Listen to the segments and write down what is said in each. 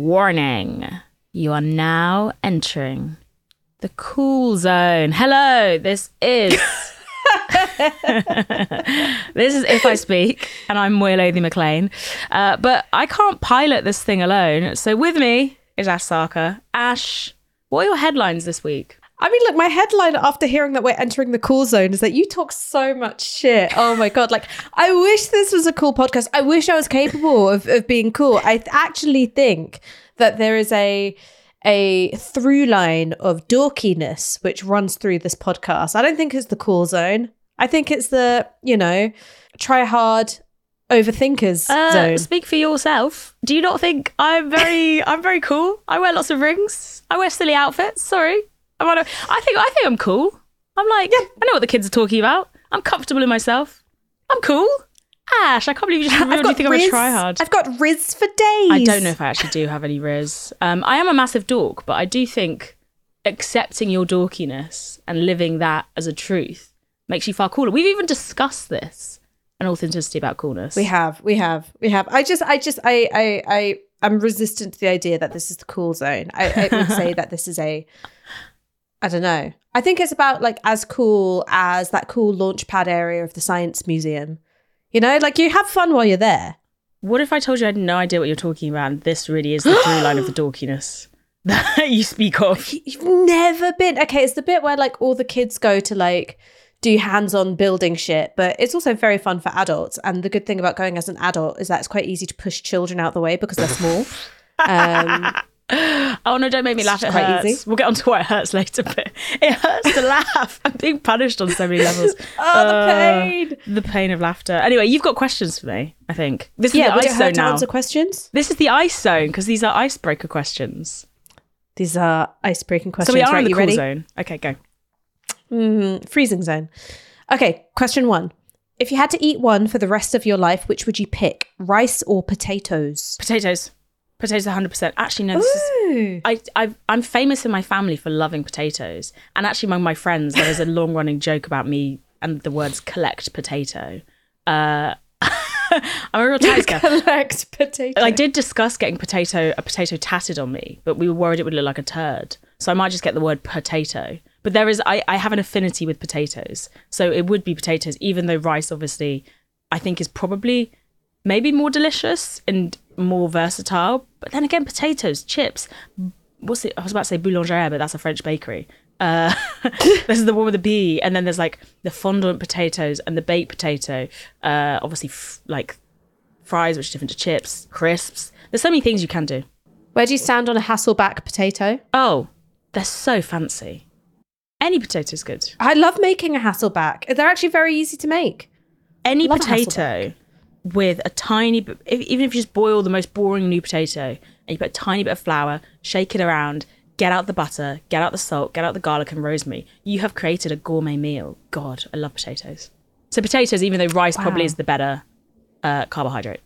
Warning. You are now entering the cool zone. Hello, this is If I Speak, and I'm Moya Lathy McLean. But I can't pilot this thing alone. So with me is Ash Sarkar. Ash, what are your headlines this week? I mean, look, my headline after hearing that we're entering the cool zone is that you talk so much shit. Oh my God. Like, I wish this was a cool podcast. I wish I was capable of being cool. I actually think that there is a through line of dorkiness which runs through this podcast. I don't think it's the cool zone. I think it's the, try hard overthinkers zone. Speak for yourself. Do you not think I'm very cool? I wear lots of rings. I wear silly outfits. Sorry. I think I'm cool. I'm like, yeah, I know what the kids are talking about. I'm comfortable in myself. I'm cool. Ash, I can't believe you just really think I'm a tryhard. I've got Riz for days. I don't know if I actually do have any Riz. I am a massive dork, but I do think accepting your dorkiness and living that as a truth makes you far cooler. We've even discussed this, an authenticity about coolness. We have. I'm resistant to the idea that this is the cool zone. I would say that this is I don't know. I think it's about like as cool as that cool launchpad area of the Science Museum. Like you have fun while you're there. What if I told you I had no idea what you're talking about and this really is the through line of the dorkiness that you speak of? You've never been. Okay, it's the bit where like all the kids go to like do hands-on building shit, but it's also very fun for adults. And the good thing about going as an adult is that it's quite easy to push children out the way because they're small. Oh no, don't make me laugh. It hurts. Easy. We'll get on to why it hurts later, but it hurts to laugh. I'm being punished on so many levels. The pain. The pain of laughter. Anyway, you've got questions for me, I think. This is the ice zone now. Answer questions? This is the ice zone because these are icebreaker questions. These are icebreaking questions. So we are in the cool ready? Zone. Okay, go. Freezing zone. Okay, question 1. If you had to eat one for the rest of your life, which would you pick? Rice or potatoes? Potatoes 100%. Actually, no, this is I'm famous in my family for loving potatoes, and actually among my friends there is a long running joke about me and the words collect potato. I'm a real tight girl. Collect potato. I did discuss getting a potato tatted on me, but we were worried it would look like a turd, so I might just get the word potato. But there is I have an affinity with potatoes, so it would be potatoes, even though rice obviously I think is probably maybe more delicious and more versatile. But then again, potatoes, chips. What's it? I was about to say boulangère, but that's a French bakery. This is the one with the B, and then there's like the fondant potatoes and the baked potato. Obviously, like fries, which are different to chips, crisps. There's so many things you can do. Where do you stand on a Hasselback potato? Oh, they're so fancy. Any potato's good. I love making a Hasselback. They're actually very easy to make. Any potato with a tiny bit, even if you just boil the most boring new potato and you put a tiny bit of flour, shake it around, get out the butter, get out the salt, get out the garlic and rosemary, you have created a gourmet meal. God, I love potatoes. So potatoes, even though rice probably is the better carbohydrate.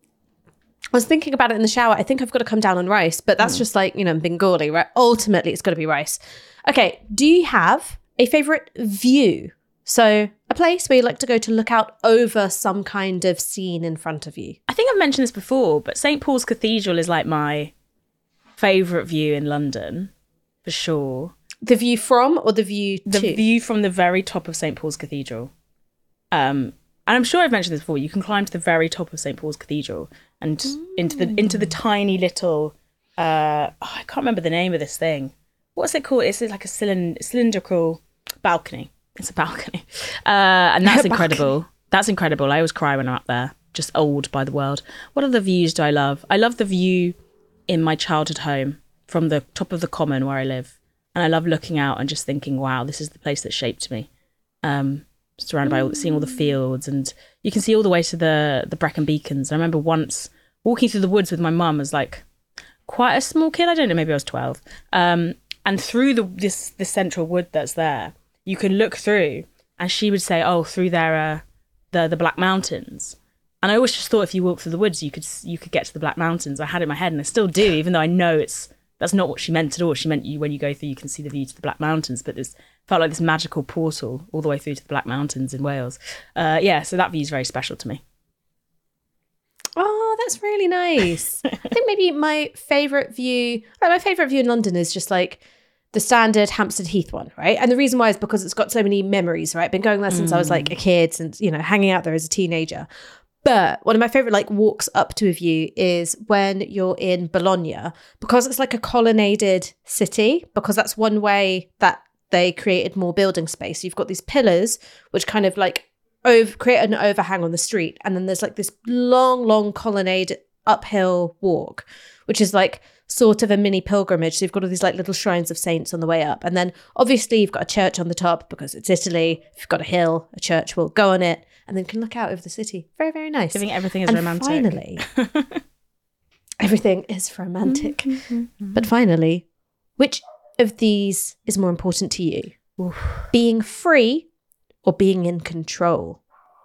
I was thinking about it in the shower. I think I've got to come down on rice, but that's just like, Bengali, right? Ultimately, it's got to be rice. Okay, do you have a favourite view? So a place where you like to go to look out over some kind of scene in front of you. I think I've mentioned this before, but St. Paul's Cathedral is like my favourite view in London, for sure. The view from or the view to? The view from the very top of St. Paul's Cathedral. And I'm sure I've mentioned this before. You can climb to the very top of St. Paul's Cathedral and into the tiny little, I can't remember the name of this thing. What's it called? It's like a cylindrical balcony. It's a balcony. And that's incredible. That's incredible. I always cry when I'm up there, just awed by the world. What other views do I love? I love the view in my childhood home from the top of the common where I live. And I love looking out and just thinking, wow, this is the place that shaped me. Surrounded by seeing all the fields, and you can see all the way to the Brecon Beacons. I remember once walking through the woods with my mum as like quite a small kid. I don't know, maybe I was 12. And through this central wood that's there, you can look through, and she would say, "Oh, through there are the Black Mountains." And I always just thought if you walk through the woods, you could get to the Black Mountains. I had it in my head, and I still do, even though I know that's not what she meant at all. She meant when you go through, you can see the view to the Black Mountains, but it felt like this magical portal all the way through to the Black Mountains in Wales. So that view is very special to me. Oh, that's really nice. I think maybe my favourite view in London is just like the standard Hampstead Heath one, right? And the reason why is because it's got so many memories, right? I've been going there since I was like a kid and, you know, hanging out there as a teenager. But one of my favourite like walks up to a view is when you're in Bologna, because it's like a colonnaded city, because that's one way that they created more building space. So you've got these pillars which kind of like create an overhang on the street. And then there's like this long colonnade uphill walk, which is like sort of a mini pilgrimage. So you've got all these like little shrines of saints on the way up. And then obviously you've got a church on the top because it's Italy. If you've got a hill, a church will go on it and then can look out over the city. Very, very nice. I think everything is and romantic. Finally, everything is romantic. But finally, which of these is more important to you? Oof. Being free or being in control?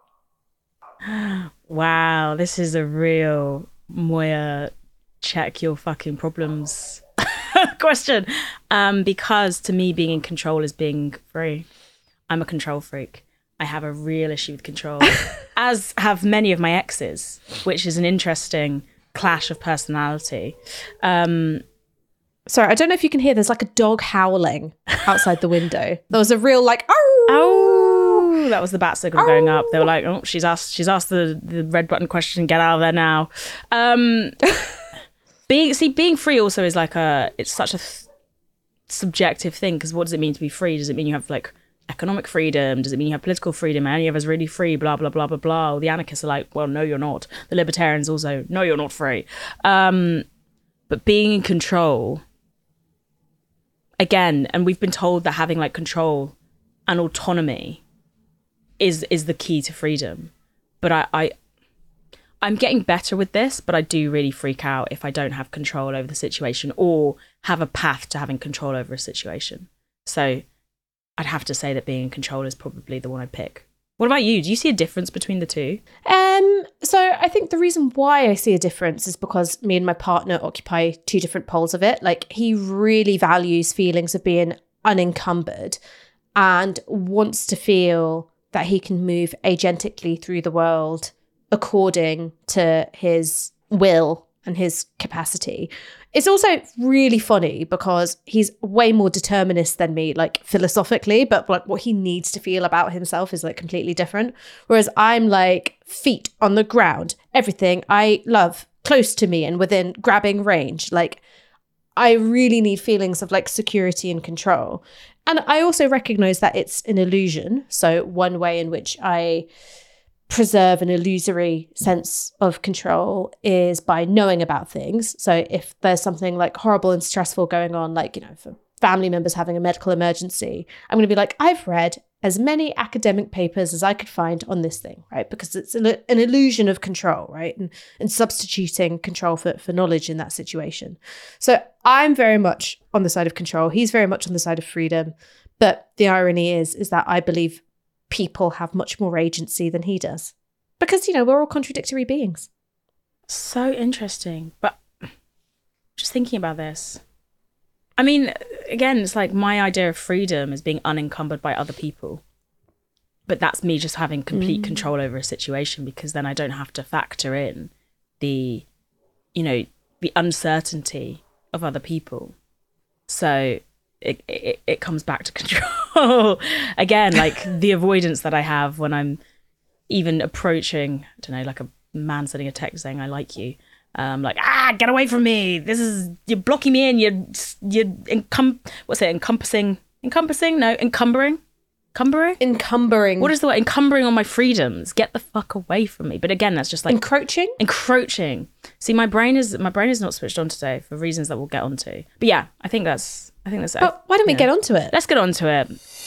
Wow, this is a real Moya check your fucking problems question. Because to me, being in control is being free. I'm a control freak. I have a real issue with control, as have many of my exes, which is an interesting clash of personality. Sorry, I don't know if you can hear, there's like a dog howling outside the window. There was a real like, oh, that was the bat signal going up. They were like, oh, she's asked the red button question, get out of there now. Being free also is like it's such a subjective thing, because what does it mean to be free? Does it mean you have like economic freedom? Does it mean you have political freedom? Any of us really free? Blah, blah, blah, blah, blah. The anarchists are like, well, no, you're not. The libertarians also, no, you're not free. But being in control, again, and we've been told that having like control and autonomy is the key to freedom. But I'm getting better with this, but I do really freak out if I don't have control over the situation or have a path to having control over a situation. So I'd have to say that being in control is probably the one I'd pick. What about you? Do you see a difference between the two? So I think the reason why I see a difference is because me and my partner occupy two different poles of it. Like, he really values feelings of being unencumbered and wants to feel that he can move agentically through the world according to his will and his capacity. It's also really funny because he's way more determinist than me, like philosophically, but like what he needs to feel about himself is like completely different. Whereas I'm like feet on the ground, everything I love close to me and within grabbing range. Like, I really need feelings of like security and control. And I also recognize that it's an illusion. So one way in which I preserve an illusory sense of control is by knowing about things. So if there's something like horrible and stressful going on, like, you know, for family members having a medical emergency, I'm going to be like, I've read as many academic papers as I could find on this thing, right? Because it's an illusion of control, right? And substituting control for knowledge in that situation. So I'm very much on the side of control. He's very much on the side of freedom. But the irony is that I believe people have much more agency than he does, because, you know, we're all contradictory beings. So interesting. But just thinking about this, I mean, again, it's like my idea of freedom is being unencumbered by other people, but that's me just having complete control over a situation, because then I don't have to factor in the, you know, the uncertainty of other people. So it comes back to control again, like the avoidance that I have when I'm even approaching, I don't know, like a man sending a text saying I like you, like, get away from me, you're blocking me in, you're encumbering what is the word, encumbering on my freedoms, get the fuck away from me. But again, that's just like encroaching. See, my brain is not switched on today for reasons that we'll get onto. But yeah, I think that's it. But why don't we get onto it? Let's get onto it.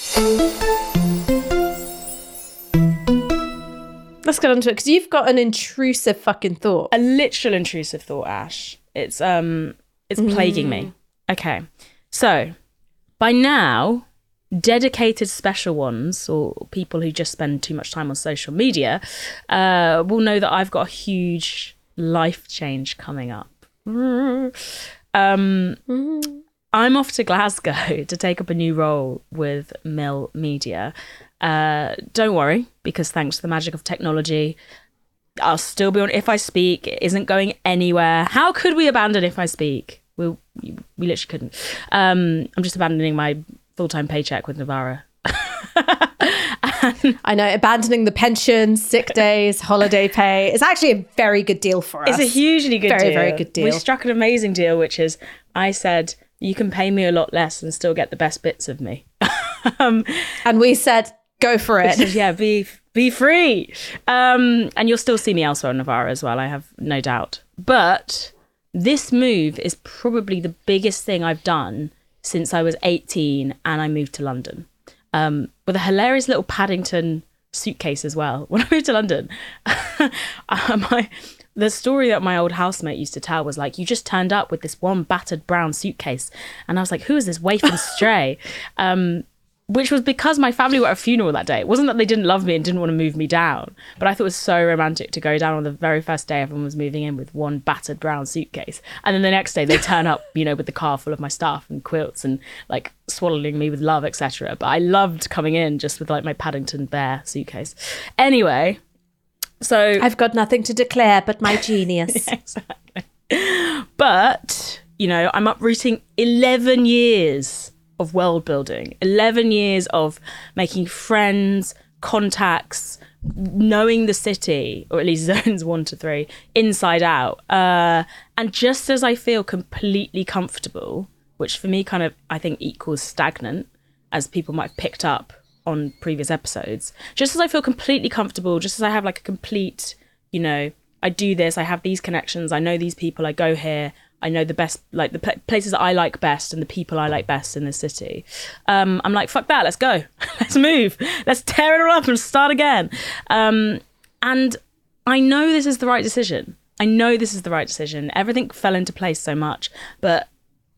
Let's get onto it, because you've got an intrusive fucking thought. A literal intrusive thought, Ash. It's plaguing me. Okay. So, by now, dedicated special ones, or people who just spend too much time on social media, will know that I've got a huge life change coming up. I'm off to Glasgow to take up a new role with Mill Media. Don't worry, because thanks to the magic of technology, I'll still be on If I Speak. It isn't going anywhere. How could we abandon If I Speak? We literally couldn't. I'm just abandoning my full-time paycheck with Novara. I know, abandoning the pension, sick days, holiday pay. It's actually a very good deal for us. It's a hugely good deal. Very good deal. We struck an amazing deal, which is I said, you can pay me a lot less and still get the best bits of me. And we said, go for it. Said, yeah, be free. And you'll still see me elsewhere on Novara as well, I have no doubt. But this move is probably the biggest thing I've done since I was 18 and I moved to London. With a hilarious little Paddington suitcase as well. When I moved to London, the story that my old housemate used to tell was like, you just turned up with this one battered brown suitcase. And I was like, who is this waif and stray? Which was because my family were at a funeral that day. It wasn't that they didn't love me and didn't want to move me down, but I thought it was so romantic to go down on the very first day everyone was moving in with one battered brown suitcase. And then the next day they turn up, with the car full of my stuff and quilts and like swallowing me with love, etc. But I loved coming in just with like my Paddington Bear suitcase. Anyway, so... I've got nothing to declare but my genius. Yeah, exactly. But, I'm uprooting 11 years of world building, 11 years of making friends, contacts, knowing the city, or at least zones 1 to 3, inside out. And just as I feel completely comfortable, which for me kind of, I think, equals stagnant, as people might have picked up on previous episodes, just as I feel completely comfortable, just as I have like a complete, I do this, I have these connections, I know these people, I go here, I know the best, like the places that I like best and the people I like best in the city. I'm like, fuck that, let's go. Let's move. Let's tear it all up and start again. And I know this is the right decision. Everything fell into place so much, but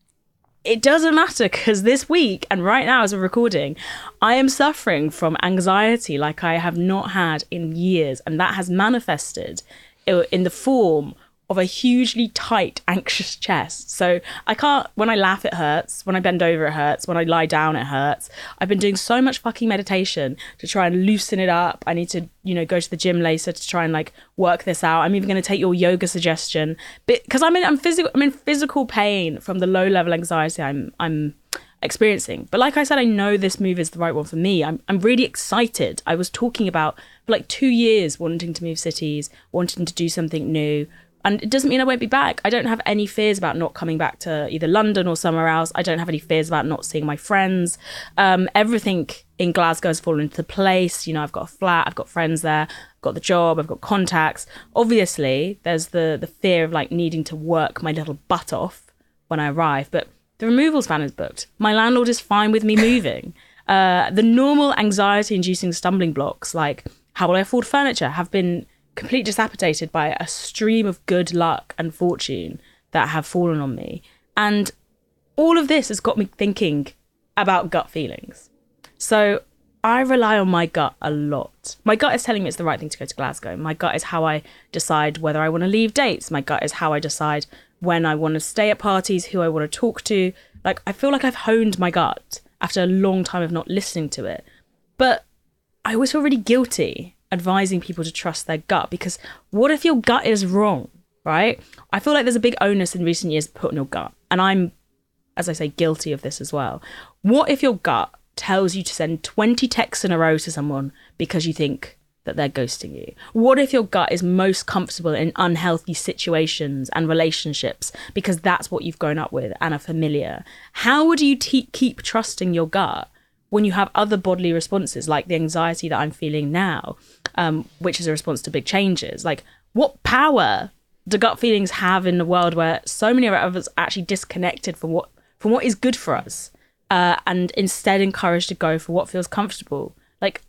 it doesn't matter because this week and right now as we're recording, I am suffering from anxiety like I have not had in years. And that has manifested in the form of a hugely tight, anxious chest. So I can't, when I laugh, it hurts. When I bend over, it hurts. When I lie down, it hurts. I've been doing so much fucking meditation to try and loosen it up. I need to, go to the gym later to try and like work this out. I'm even going to take your yoga suggestion because I'm in physical pain from the low level anxiety I'm experiencing. But like I said, I know this move is the right one for me. I'm really excited. I was talking about for like 2 years wanting to move cities, wanting to do something new. And it doesn't mean I won't be back. I don't have any fears about not coming back to either London or somewhere else. I don't have any fears about not seeing my friends. Everything in Glasgow has fallen into place. I've got a flat, I've got friends there, I've got the job, I've got contacts. Obviously, there's the fear of like needing to work my little butt off when I arrive. But the removals van is booked. My landlord is fine with me moving. The normal anxiety-inducing stumbling blocks, like how will I afford furniture, have been completely dissipated by a stream of good luck and fortune that have fallen on me. And all of this has got me thinking about gut feelings. So I rely on my gut a lot. My gut is telling me it's the right thing to go to Glasgow. My gut is how I decide whether I want to leave dates. My gut is how I decide when I want to stay at parties, who I want to talk to. Like, I feel like I've honed my gut after a long time of not listening to it. But I always feel really guilty advising people to trust their gut, because what if your gut is wrong, right? I feel like there's a big onus in recent years put on your gut, and I'm, as I say, guilty of this as well. What if your gut tells you to send 20 texts in a row to someone because you think that they're ghosting you? What if your gut is most comfortable in unhealthy situations and relationships because that's what you've grown up with and are familiar? How would you keep trusting your gut when you have other bodily responses like the anxiety that I'm feeling now, which is a response to big changes? Like, what power do gut feelings have in a world where so many of us are actually disconnected from what is good for us, and instead encouraged to go for what feels comfortable? Like,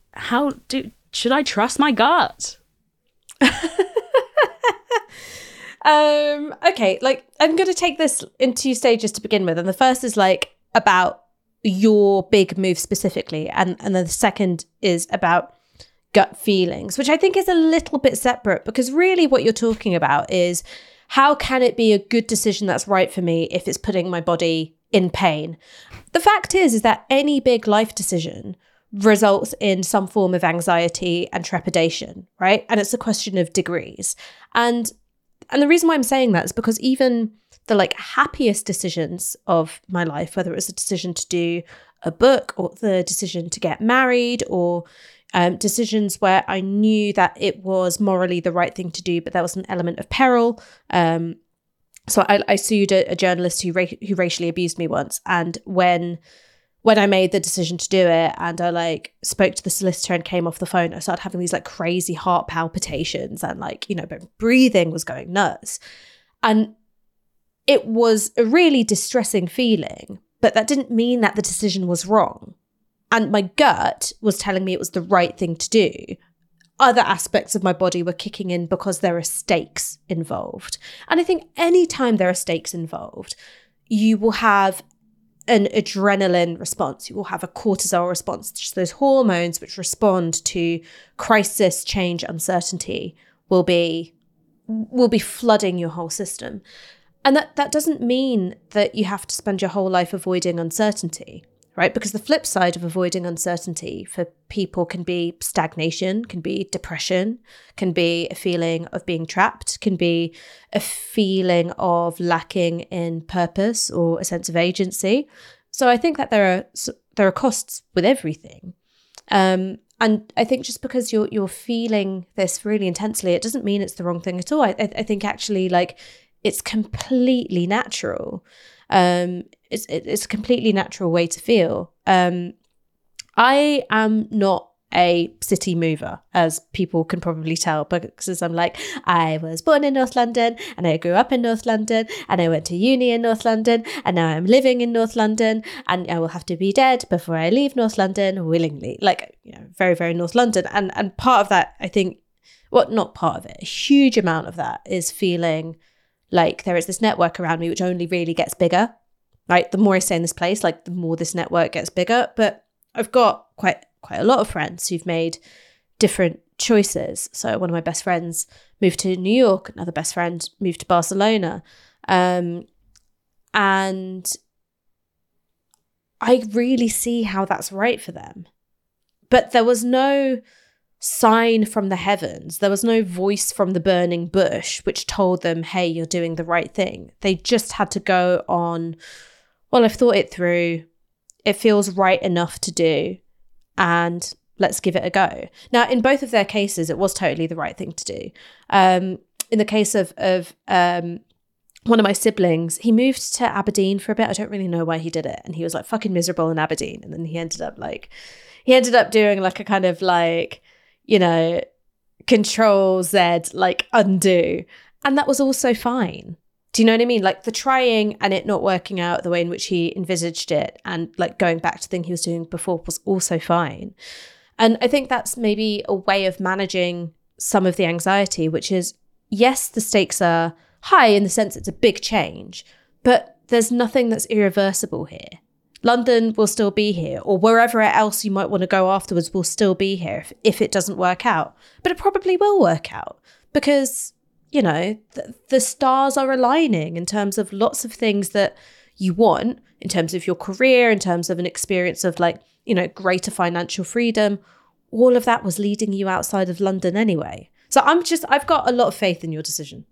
should I trust my gut? Okay, like, I'm going to take this in 2 stages to begin with. And the first is like about your big move specifically. And then the second is about gut feelings, which I think is a little bit separate, because really what you're talking about is how can it be a good decision that's right for me if it's putting my body in pain? The fact is that any big life decision results in some form of anxiety and trepidation, right? And it's a question of degrees. And the reason why I'm saying that is because even the like happiest decisions of my life, whether it was a decision to do a book or the decision to get married or decisions where I knew that it was morally the right thing to do, but there was an element of peril. So I sued a journalist who racially abused me once. And when I made the decision to do it and I like spoke to the solicitor and came off the phone, I started having these like crazy heart palpitations and like, you know, but breathing was going nuts. And it was a really distressing feeling, but that didn't mean that the decision was wrong. And my gut was telling me it was the right thing to do. Other aspects of my body were kicking in because there are stakes involved. And I think anytime there are stakes involved, you will have an adrenaline response. You will have a cortisol response, just those hormones which respond to crisis, change, uncertainty will be flooding your whole system. And that doesn't mean that you have to spend your whole life avoiding uncertainty, right? Because the flip side of avoiding uncertainty for people can be stagnation, can be depression, can be a feeling of being trapped, can be a feeling of lacking in purpose or a sense of agency. So I think that there are costs with everything. And I think just because you're feeling this really intensely, it doesn't mean it's the wrong thing at all. I think actually like it's completely natural. It's a completely natural way to feel. I am not a city mover, as people can probably tell, because I'm like, I was born in North London and I grew up in North London and I went to uni in North London and now I'm living in North London and I will have to be dead before I leave North London willingly. Like, you know, very, very North London. And part of that, I think, well, not part of it, a huge amount of that is feeling like there is this network around me which only really gets bigger, right? The more I stay in this place, like the more this network gets bigger. But I've got quite a lot of friends who've made different choices. So one of my best friends moved to New York, another best friend moved to Barcelona. And I really see how that's right for them. But there was no sign from the heavens. There was no voice from the burning bush which told them, hey, you're doing the right thing. They just had to go on, well, I've thought it through. It feels right enough to do. And let's give it a go. Now, in both of their cases, it was totally the right thing to do. In the case of one of my siblings, he moved to Aberdeen for a bit. I don't really know why he did it. And he was like fucking miserable in Aberdeen. And then he ended up doing like a kind of like, you know, Control Z, like undo. And that was also fine. Do you know what I mean? Like the trying and it not working out the way in which he envisaged it and like going back to the thing he was doing before was also fine. And I think that's maybe a way of managing some of the anxiety, which is, yes, the stakes are high in the sense it's a big change, but there's nothing that's irreversible here. London will still be here, or wherever else you might want to go afterwards will still be here if it doesn't work out. But it probably will work out because, you know, the stars are aligning in terms of lots of things that you want, in terms of your career, in terms of an experience of like, you know, greater financial freedom. All of that was leading you outside of London anyway. So I've got a lot of faith in your decision.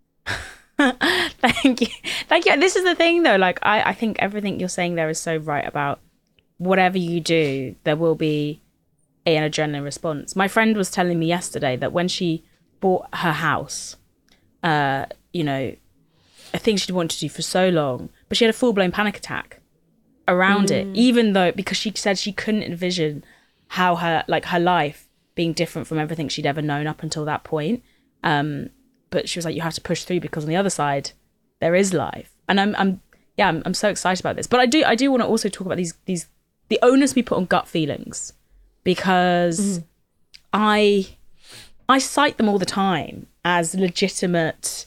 Thank you. This is the thing though, like I think everything you're saying there is so right about whatever you do, there will be an adrenaline response. My friend was telling me yesterday that when she bought her house, you know, a thing she'd wanted to do for so long, but she had a full-blown panic attack around it, even though, because she said she couldn't envision how her life being different from everything she'd ever known up until that point. But she was like, you have to push through because on the other side, there is life. And I'm so excited about this. But I do want to also talk about the onus we put on gut feelings, because I cite them all the time as legitimate,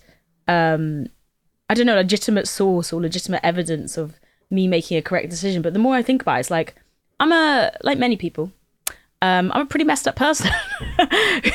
legitimate source or legitimate evidence of me making a correct decision. But the more I think about it, it's like, like many people, I'm a pretty messed up person. Like,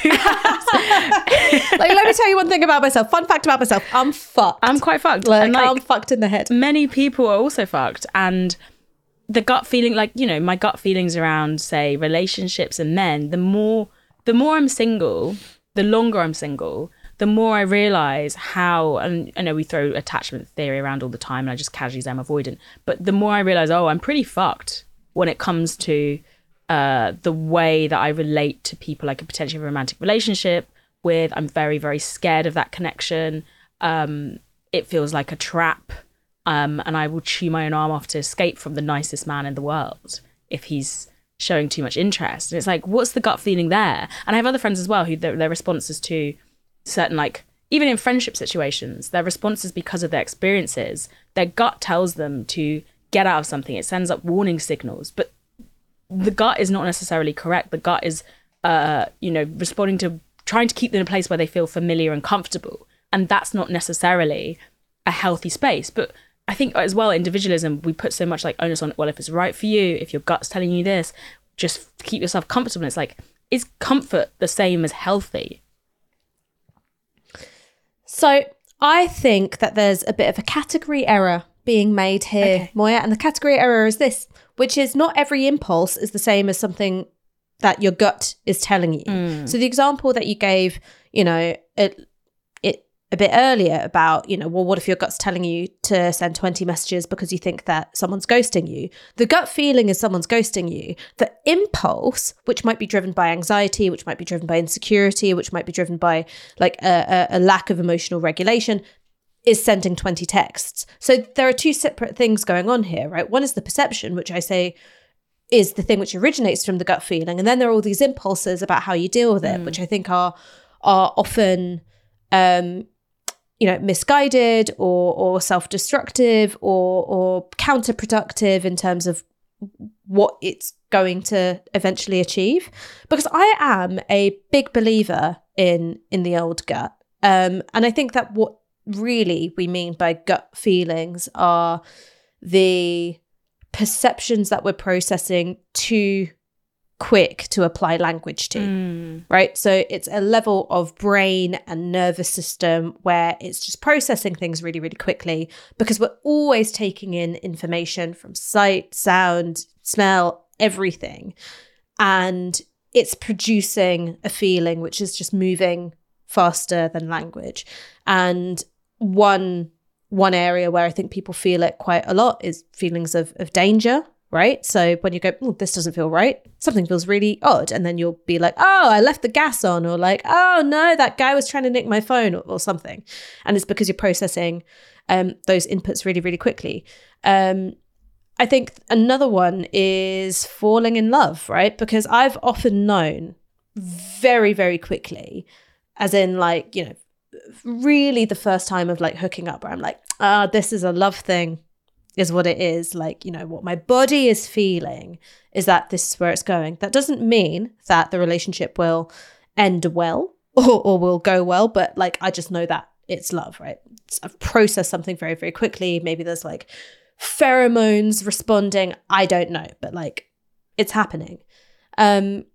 let me tell you one thing about myself. Fun fact about myself. I'm fucked. I'm quite fucked. Like, I'm fucked in the head. Many people are also fucked. And the gut feeling, like, you know, my gut feelings around, say, relationships and men, the more I'm single, the longer I'm single, the more I realize how, and I know we throw attachment theory around all the time and I just casually say I'm avoidant, but the more I realize, oh, I'm pretty fucked when it comes to the way that I relate to people I could potentially have a romantic relationship with. I'm very, very scared of that connection. It feels like a trap. And I will chew my own arm off to escape from the nicest man in the world if he's showing too much interest. And it's like, what's the gut feeling there? And I have other friends as well who their responses to certain, like, even in friendship situations, their responses because of their experiences, their gut tells them to get out of something. It sends up warning signals, but the gut is not necessarily correct. The gut is, responding to, trying to keep them in a place where they feel familiar and comfortable. And that's not necessarily a healthy space. But I think as well, individualism, we put so much like onus on, well, if it's right for you, if your gut's telling you this, just keep yourself comfortable. And it's like, is comfort the same as healthy? So I think that there's a bit of a category error being made here, okay, Moya. And the category error is this, which is not every impulse is the same as something that your gut is telling you. So the example that you gave, you know, it a bit earlier about, you know, well, what if your gut's telling you to send 20 messages because you think that someone's ghosting you? The gut feeling is someone's ghosting you. The impulse, which might be driven by anxiety, which might be driven by insecurity, which might be driven by like a lack of emotional regulation, is sending 20 texts. So there are two separate things going on here, right? One is the perception, which I say is the thing which originates from the gut feeling. And then there are all these impulses about how you deal with it, which I think are often misguided or self-destructive or counterproductive in terms of what it's going to eventually achieve. Because I am a big believer in the old gut. And I think that what really we mean by gut feelings are the perceptions that we're processing too quick to apply language to, right? So it's a level of brain and nervous system where it's just processing things really, really quickly because we're always taking in information from sight, sound, smell, everything. And it's producing a feeling which is just moving faster than language. And one area where I think people feel it quite a lot is feelings of danger, right? So when you go, oh, this doesn't feel right, something feels really odd, and then you'll be like, oh, I left the gas on, or like, oh no, that guy was trying to nick my phone, or something. And it's because you're processing those inputs really, really quickly. I think another one is falling in love, right? Because I've often known very, very quickly, as in like, you know, really the first time of like hooking up where I'm like, this is a love thing, is what it is. Like, you know, what my body is feeling is that this is where it's going. That doesn't mean that the relationship will end well or will go well, but like, I just know that it's love, right? I've processed something very, very quickly. Maybe there's like pheromones responding. I don't know, but like it's happening. And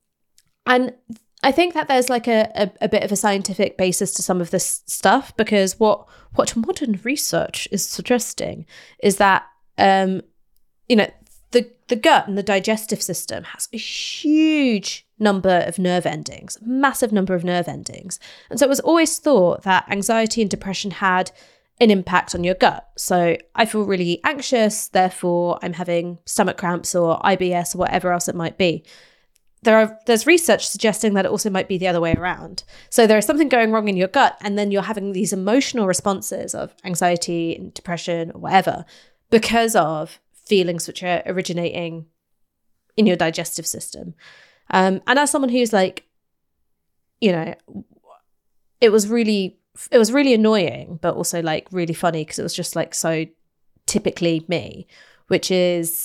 I think that there's like a bit of a scientific basis to some of this stuff, because what modern research is suggesting is that, the gut and the digestive system has a huge number of nerve endings, massive number of nerve endings. And so it was always thought that anxiety and depression had an impact on your gut. So I feel really anxious, therefore I'm having stomach cramps or IBS or whatever else it might be. There's research suggesting that it also might be the other way around. So there is something going wrong in your gut, and then you're having these emotional responses of anxiety and depression or whatever because of feelings which are originating in your digestive system. And as someone who's like, you know, it was really annoying, but also like really funny because it was just like so typically me, which is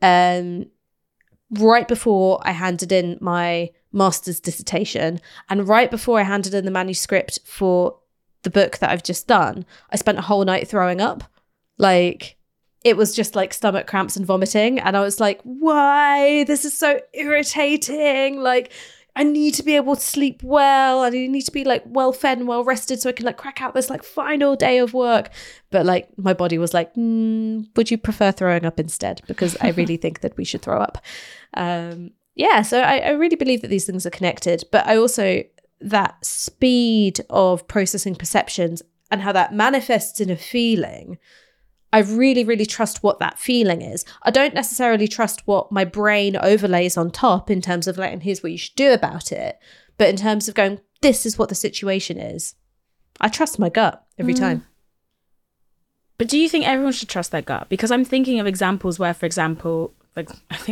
right before I handed in my master's dissertation and right before I handed in the manuscript for the book that I've just done, I spent a whole night throwing up. Like, it was just like stomach cramps and vomiting. And I was like, why? This is so irritating. Like, I need to be able to sleep well. I need to be like well fed and well rested so I can like crack out this like final day of work. But like my body was like, would you prefer throwing up instead? Because I really think that we should throw up. So I really believe that these things are connected. But I also, that speed of processing perceptions and how that manifests in a feeling, I really, really trust what that feeling is. I don't necessarily trust what my brain overlays on top in terms of like, and here's what you should do about it. But in terms of going, this is what the situation is, I trust my gut every time. But do you think everyone should trust their gut? Because I'm thinking of examples where, for example, wow.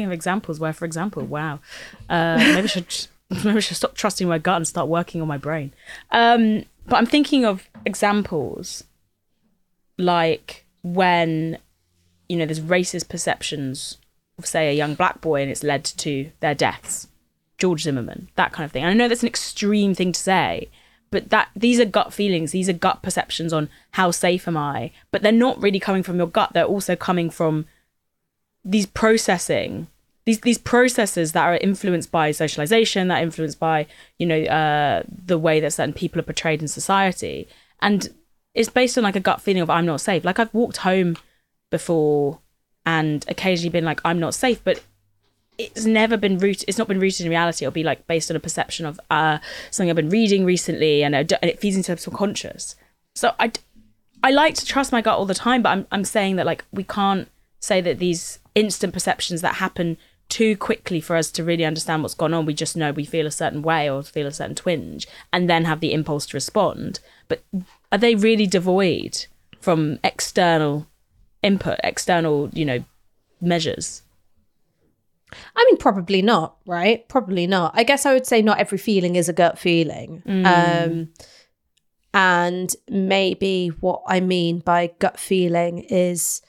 Maybe I should stop trusting my gut and start working on my brain. But I'm thinking of examples like when, you know, there's racist perceptions of, say, a young black boy and it's led to their deaths. George Zimmerman, that kind of thing. And I know that's an extreme thing to say, but these are gut feelings. These are gut perceptions on how safe am I? But they're not really coming from your gut. They're also coming from these processes that are influenced by socialization, that are influenced by, you know, the way that certain people are portrayed in society. And it's based on like a gut feeling of I'm not safe. Like I've walked home before and occasionally been like, I'm not safe, but it's never been rooted. It's not been rooted in reality. It'll be like based on a perception of something I've been reading recently, and it feeds into the subconscious. So I like to trust my gut all the time, but I'm saying that like we can't say that these instant perceptions that happen too quickly for us to really understand what's gone on. We just know we feel a certain way or feel a certain twinge and then have the impulse to respond. But are they really devoid from external input, external, you know, measures? I mean, probably not, right? Probably not. I guess I would say not every feeling is a gut feeling. And maybe what I mean by gut feeling is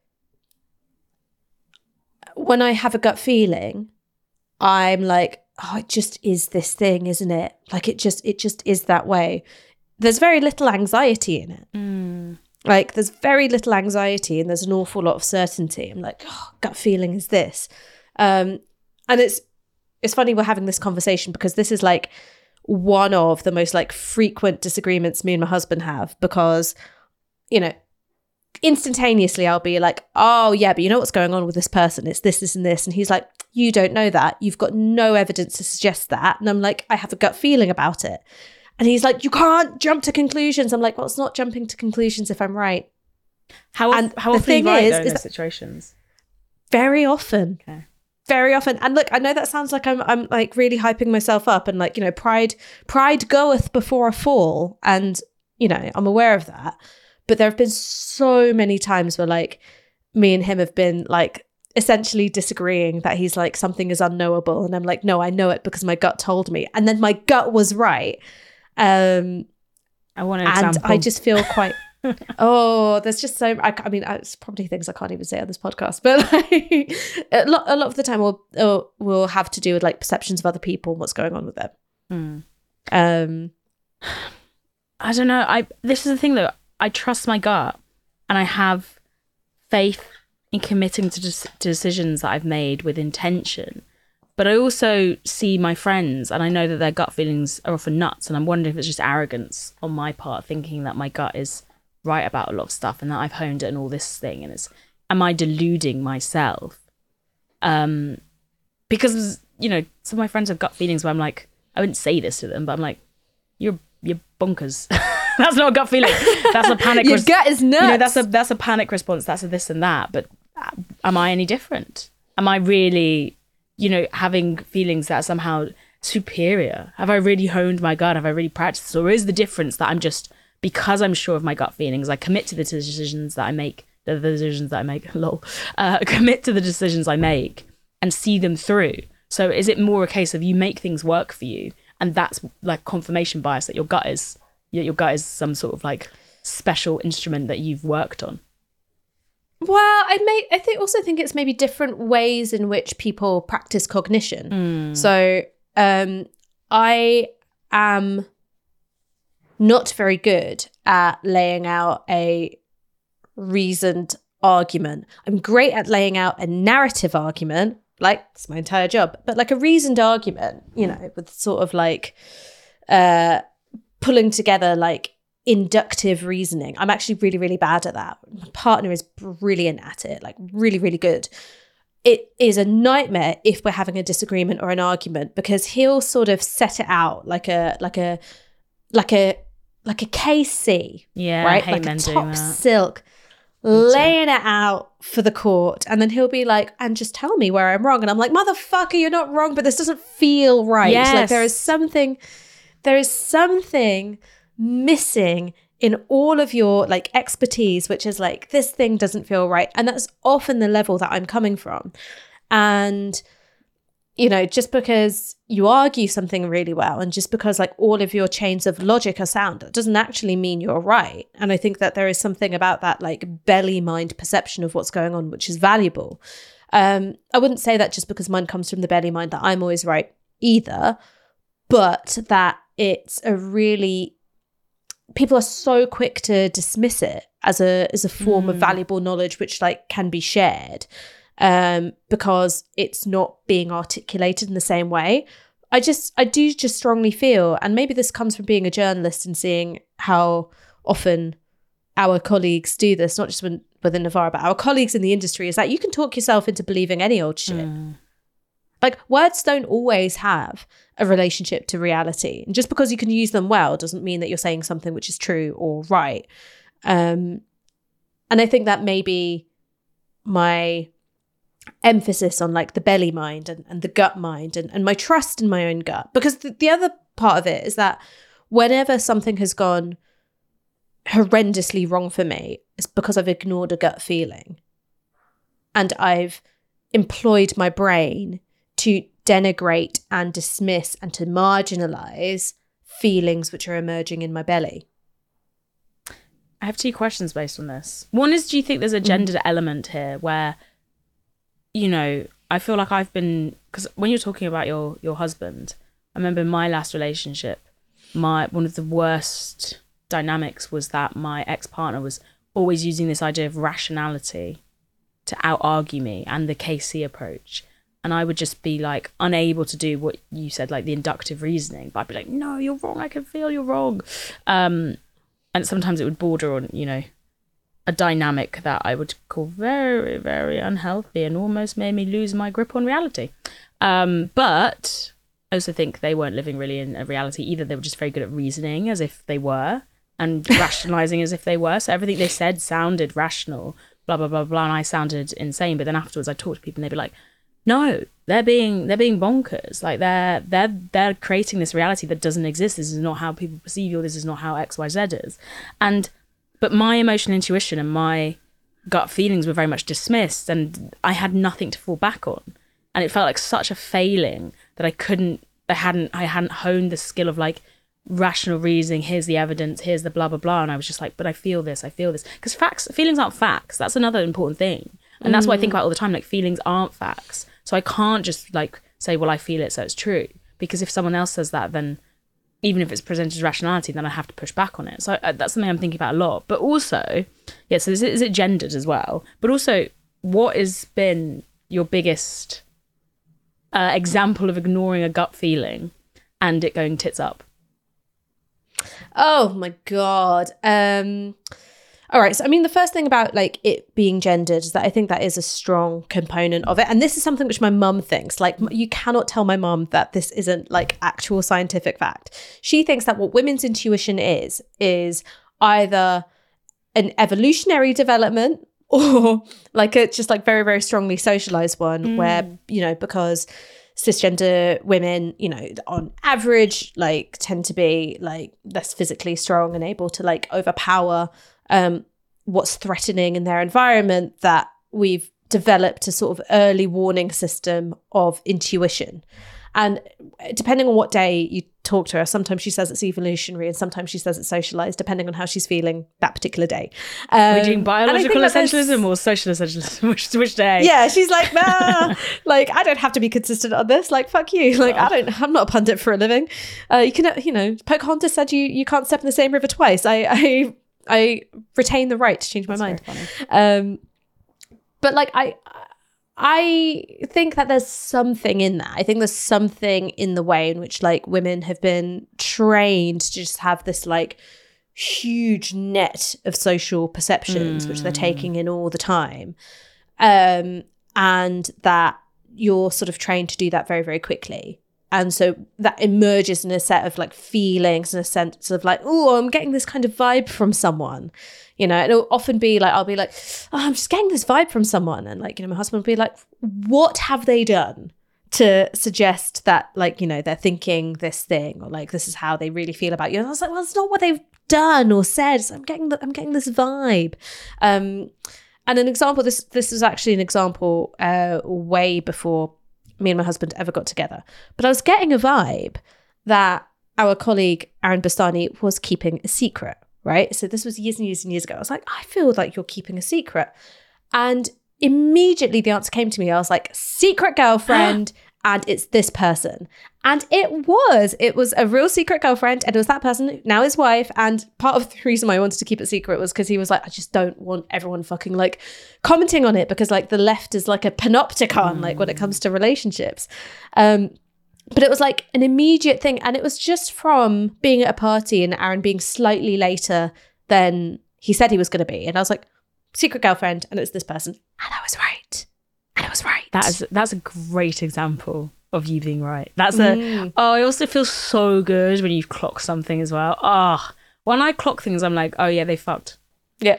when I have a gut feeling, I'm like, oh, it just is this thing, isn't it? Like it just is that way. There's very little anxiety in it. Like there's very little anxiety and there's an awful lot of certainty. I'm like, oh, gut feeling is this. And it's funny we're having this conversation because this is like one of the most like frequent disagreements me and my husband have, because, you know, instantaneously I'll be like, oh yeah, but you know what's going on with this person, it's this and this, and he's like, you don't know that, you've got no evidence to suggest that. And I'm like, I have a gut feeling about it. And he's like, you can't jump to conclusions. I'm like, well, it's not jumping to conclusions if I'm right. How often are you right in those situations? Very often. Okay. Very often. And look, I know that sounds like I'm like really hyping myself up and like, you know, pride goeth before a fall. And, you know, I'm aware of that. But there have been so many times where like me and him have been like essentially disagreeing, that he's like, something is unknowable. And I'm like, no, I know it because my gut told me. And then my gut was right. I want an example. And I just feel quite... Oh, there's just so... I mean, it's probably things I can't even say on this podcast, but like, a lot of the time will have to do with like perceptions of other people and what's going on with them. I don't know. This is the thing though. I trust my gut and I have faith in committing to decisions that I've made with intention. But I also see my friends and I know that their gut feelings are often nuts, and I'm wondering if it's just arrogance on my part, thinking that my gut is right about a lot of stuff and that I've honed it and all this thing, and am I deluding myself? Because, you know, some of my friends have gut feelings where I'm like, I wouldn't say this to them, but I'm like, you're bonkers. That's not a gut feeling. That's a panic. Your gut is nuts. You know, that's a panic response. That's a this and that. But am I any different? Am I really, you know, having feelings that are somehow superior? Have I really honed my gut? Have I really practiced? Or is the difference that I'm just, because I'm sure of my gut feelings, I commit to the decisions that I make, lol, commit to the decisions I make and see them through. So is it more a case of you make things work for you, and that's like confirmation bias that your gut is some sort of like special instrument that you've worked on? Well, I think it's maybe different ways in which people practice cognition. So I am not very good at laying out a reasoned argument. I'm great at laying out a narrative argument, Like, it's my entire job. But like a reasoned argument, you know, with sort of like pulling together like inductive reasoning. I'm actually really, really bad at that. My partner is brilliant at it, like really, really good. It is a nightmare if we're having a disagreement or an argument, because he'll sort of set it out like a KC, Yeah, right? I hate Like men a doing top that. silk, laying it out for the court, and then he'll be like, "And just tell me where I'm wrong." And I'm like, "Motherfucker, you're not wrong, but this doesn't feel right." Yes. Like there is something missing in all of your like expertise, which is like, this thing doesn't feel right. And that's often the level that I'm coming from. And, you know, just because you argue something really well, and just because like all of your chains of logic are sound, that doesn't actually mean you're right. And I think that there is something about that like belly mind perception of what's going on, which is valuable. I wouldn't say that just because mine comes from the belly mind that I'm always right either, but that it's a really, people are so quick to dismiss it as a form of valuable knowledge which like can be shared, because it's not being articulated in the same way. I do just strongly feel, and maybe this comes from being a journalist and seeing how often our colleagues do this, not just within Novara, but our colleagues in the industry, is that you can talk yourself into believing any old shit. Like, words don't always have a relationship to reality. And just because you can use them well doesn't mean that you're saying something which is true or right. And I think that maybe my emphasis on like the belly mind and the gut mind and my trust in my own gut. Because the other part of it is that whenever something has gone horrendously wrong for me, it's because I've ignored a gut feeling. And I've employed my brain to denigrate and dismiss and to marginalize feelings which are emerging in my belly. I have two questions based on this. One is, do you think there's a gendered element here where, you know, I feel like I've been, because when you're talking about your husband, I remember in my last relationship, one of the worst dynamics was that my ex-partner was always using this idea of rationality to out-argue me and the KC approach. And I would just be like unable to do what you said, like the inductive reasoning. But I'd be like, no, you're wrong. I can feel you're wrong. And sometimes it would border on, you know, a dynamic that I would call very, very unhealthy and almost made me lose my grip on reality. But I also think they weren't living really in a reality either. They were just very good at reasoning as if they were and rationalizing as if they were. So everything they said sounded rational, blah, blah, blah, blah. And I sounded insane. But then afterwards I talked to people and they'd be like, no, they're being bonkers. Like they're creating this reality that doesn't exist. This is not how people perceive you. Or this is not how XYZ is. But my emotional intuition and my gut feelings were very much dismissed, and I had nothing to fall back on. And it felt like such a failing that I hadn't honed the skill of like rational reasoning. Here's the evidence. Here's the blah blah blah. And I was just like, but I feel this. Because feelings aren't facts. That's another important thing. And that's what I think about all the time. Like, feelings aren't facts. So I can't just like say, well, I feel it, so it's true. Because if someone else says that, then even if it's presented as rationality, then I have to push back on it. So that's something I'm thinking about a lot. But also, yeah, so is it gendered as well? But also, what has been your biggest example of ignoring a gut feeling and it going tits up? Oh my God. All right. So, I mean, the first thing about like it being gendered is that I think that is a strong component of it. And this is something which my mum thinks, like, you cannot tell my mum that this isn't like actual scientific fact. She thinks that what women's intuition is either an evolutionary development or like a just like very, very strongly socialized one where, you know, because cisgender women, you know, on average, like tend to be like less physically strong and able to like overpower what's threatening in their environment, that we've developed a sort of early warning system of intuition. And depending on what day you talk to her, sometimes she says it's evolutionary and sometimes she says it's socialized, depending on how she's feeling that particular day. We're doing biological essentialism or social essentialism? Which day? Yeah, she's like, nah, like, I don't have to be consistent on this. Like, fuck you. Like, I'm not a pundit for a living. You can, you know, Pocahontas said you can't step in the same river twice. I retain the right to change my mind. But like, I I think that there's something in that. I think there's something in the way in which like women have been trained to just have this like huge net of social perceptions, which they're taking in all the time. And that you're sort of trained to do that very, very quickly. And so that emerges in a set of like feelings and a sense of like, oh, I'm getting this kind of vibe from someone, you know. And it'll often be like, I'll be like, oh, I'm just getting this vibe from someone. And like, you know, my husband will be like, what have they done to suggest that like, you know, they're thinking this thing or like this is how they really feel about you? And I was like, well, it's not what they've done or said. So I'm getting this vibe. And an example, this was actually an example way before me and my husband ever got together. But I was getting a vibe that our colleague Aaron Bastani was keeping a secret, right? So this was years and years and years ago. I was like, I feel like you're keeping a secret. And immediately the answer came to me. I was like, secret girlfriend, and it's this person. And it was a real secret girlfriend, and it was that person, now his wife. And part of the reason why I wanted to keep it secret was because he was like, I just don't want everyone fucking like commenting on it, because like the left is like a panopticon, like when it comes to relationships. But it was like an immediate thing. And it was just from being at a party and Aaron being slightly later than he said he was going to be. And I was like, secret girlfriend, and it's this person. And I was right. And I was right. That's a great example of you being right. It also feels so good when you clock something as well. When I clock things, I'm like, oh yeah, they fucked. Yeah.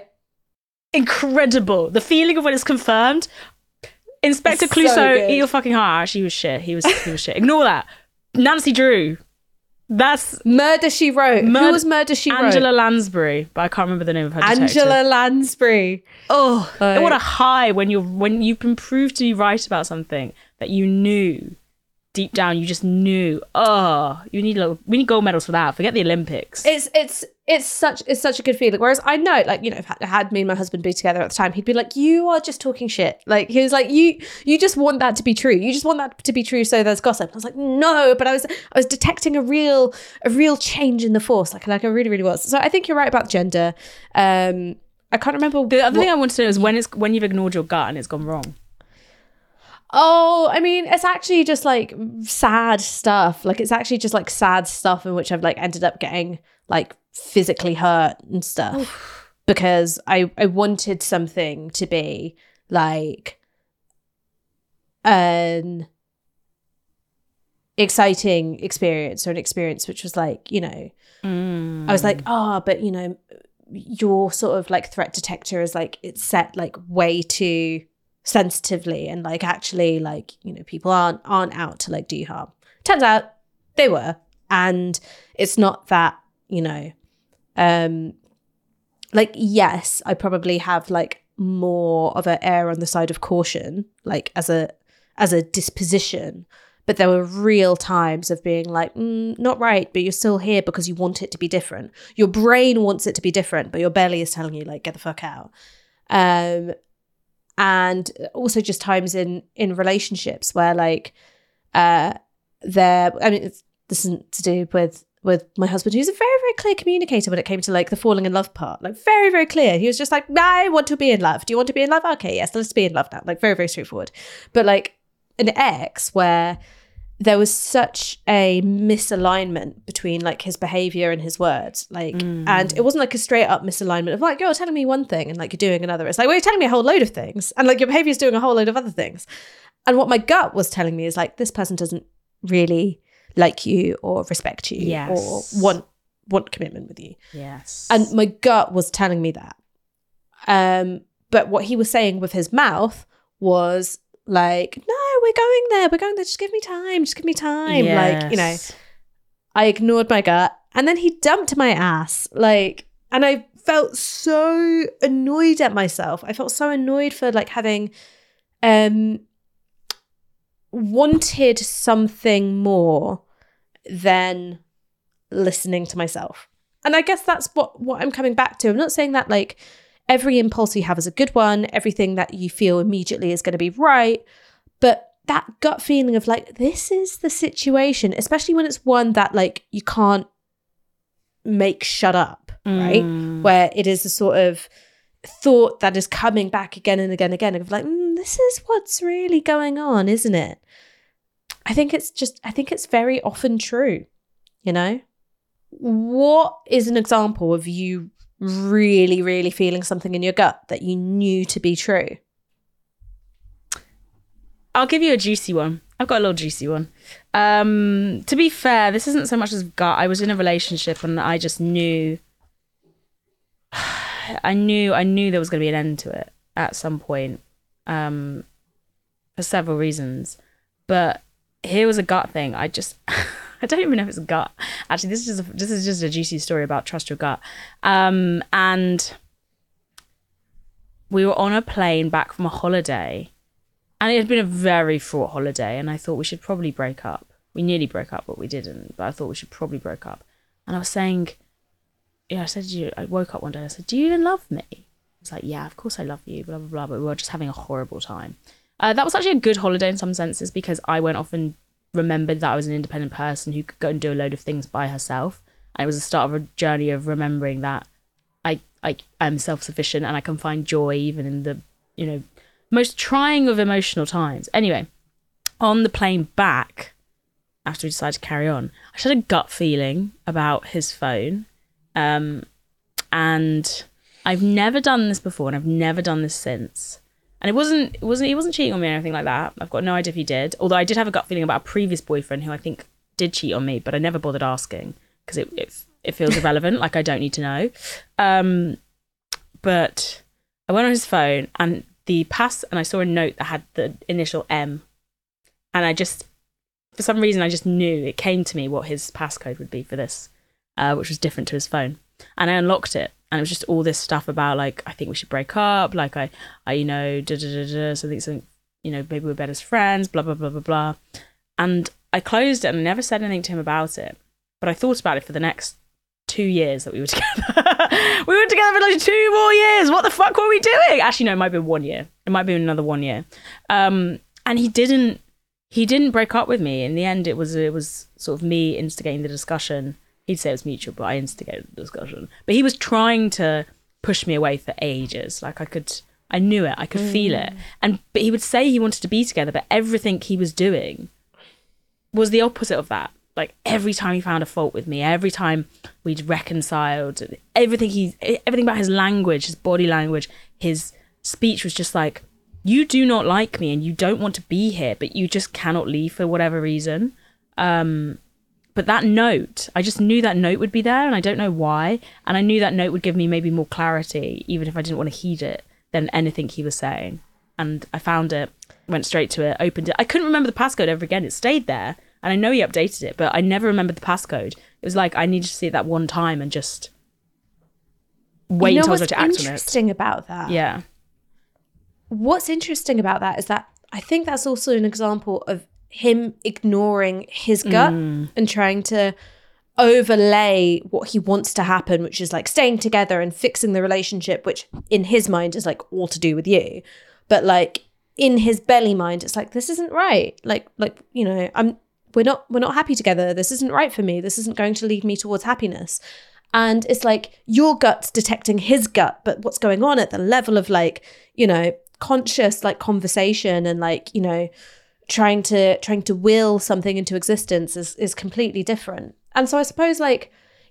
Incredible. The feeling of when it's confirmed. Inspector It's Clouseau, so good. eat your fucking heart. Actually, he was shit. He was shit. Ignore that. Nancy Drew. That's Murder, She Wrote. Who was Murder, She Wrote? Angela Lansbury, but I can't remember the name of her detective. Angela Lansbury. Oh, what a high when you've been proved to be right about something that you knew deep down. You just knew. We need gold medals for that. Forget the Olympics. It's such a good feeling. Whereas I know, like, you know, had me and my husband be together at the time, he'd be like, you are just talking shit. Like, he was like, you just want that to be true. You just want that to be true so there's gossip. And I was like, no, but I was detecting a real change in the force. Like I really, really was. So I think you're right about gender. I can't remember. The other thing I wanted to know is when you've ignored your gut and it's gone wrong. Oh, I mean, it's actually just like sad stuff. Like, it's actually just like sad stuff in which I've like ended up getting like physically hurt and stuff because I wanted something to be like an exciting experience, or an experience which was like, you know, I was like, but you know, your sort of like threat detector is like, it's set like way too sensitively, and like actually like, you know, people aren't out to like do you harm. Turns out they were. And it's not that, you know, like, yes, I probably have like more of an err on the side of caution, like as a disposition, but there were real times of being like, not right, but you're still here because you want it to be different. Your brain wants it to be different, but your belly is telling you like, get the fuck out. And also just times in relationships where like this isn't to do with my husband, who's a very, very clear communicator when it came to like the falling in love part. Like very, very clear. He was just like, I want to be in love. Do you want to be in love? Okay, yes, let's be in love now. Like very, very straightforward. But like an ex where there was such a misalignment between like his behavior and his words, like, and it wasn't like a straight up misalignment of like, you're telling me one thing and like you're doing another. It's like, well, you're telling me a whole load of things and like your behavior is doing a whole load of other things. And what my gut was telling me is like, this person doesn't really like you or respect you or want commitment with you. Yes. And my gut was telling me that. But what he was saying with his mouth was like, no, we're going there. Just give me time. Yes. Like, you know, I ignored my gut and then he dumped my ass. Like, and I felt so annoyed at myself. I felt so annoyed for like having wanted something more than listening to myself. And I guess that's what I'm coming back to. I'm not saying that like every impulse you have is a good one, everything that you feel immediately is going to be right, but that gut feeling of like, this is the situation, especially when it's one that like you can't make shut up, right? Where it is a sort of thought that is coming back again and again of like, this is what's really going on, isn't it? I think it's very often true, you know? What is an example of you really, really feeling something in your gut that you knew to be true? I'll give you a juicy one. I've got a little juicy one. To be fair, this isn't so much as gut. I was in a relationship and I just knew I knew there was going to be an end to it at some point, for several reasons. But here was a gut thing. I don't even know if it's a gut. Actually, this is just a juicy story about trust your gut. And we were on a plane back from a holiday, and it had been a very fraught holiday. And I thought we should probably break up. We nearly broke up, but we didn't. But I thought we should probably break up. And I was saying, I said to you, I woke up one day and I said, do you even love me? It's like, yeah, of course I love you, blah, blah, blah. But we were just having a horrible time. That was actually a good holiday in some senses, because I went off and remembered that I was an independent person who could go and do a load of things by herself. And it was the start of a journey of remembering that I am self-sufficient and I can find joy even in the, most trying of emotional times. Anyway, on the plane back, after we decided to carry on, I just had a gut feeling about his phone. And I've never done this before, and I've never done this since. And he wasn't cheating on me or anything like that. I've got no idea if he did. Although I did have a gut feeling about a previous boyfriend who I think did cheat on me, but I never bothered asking because it feels irrelevant. Like, I don't need to know. But I went on his phone and I saw a note that had the initial M. And for some reason, I just knew, it came to me what his passcode would be for this, which was different to his phone. And I unlocked it. And it was just all this stuff about, like, I think we should break up. Like, I so I think, maybe we're better as friends, blah, blah, blah, blah, blah. And I closed it and I never said anything to him about it. But I thought about it for the next 2 years that we were together. We were together for like 2 more years. What the fuck were we doing? Actually, no, it might be 1 year. It might be another 1 year. And he didn't break up with me. In the end, it was sort of me instigating the discussion. He'd say it was mutual, but I instigated the discussion. But he was trying to push me away for ages. Like, I knew it. I could feel it. But he would say he wanted to be together, but everything he was doing was the opposite of that. Like, every time he found a fault with me, every time we'd reconciled, everything about his language, his body language, his speech was just like, you do not like me and you don't want to be here, but you just cannot leave for whatever reason. But that note, I just knew that note would be there, and I don't know why. And I knew that note would give me maybe more clarity, even if I didn't want to heed it, than anything he was saying. And I found it, went straight to it, opened it. I couldn't remember the passcode ever again. It stayed there. And I know he updated it, but I never remembered the passcode. It was like, I needed to see it that one time and just wait until I was ready to act on it. What's interesting about that? Yeah. What's interesting about that is that I think that's also an example of him ignoring his gut and trying to overlay what he wants to happen, which is like staying together and fixing the relationship, which in his mind is like all to do with you. But like in his belly mind, it's like, this isn't right. Like, we're not happy together. This isn't right for me. This isn't going to lead me towards happiness. And it's like your gut's detecting his gut, but what's going on at the level of like, conscious like conversation and like, trying to will something into existence is completely different. And so I suppose like,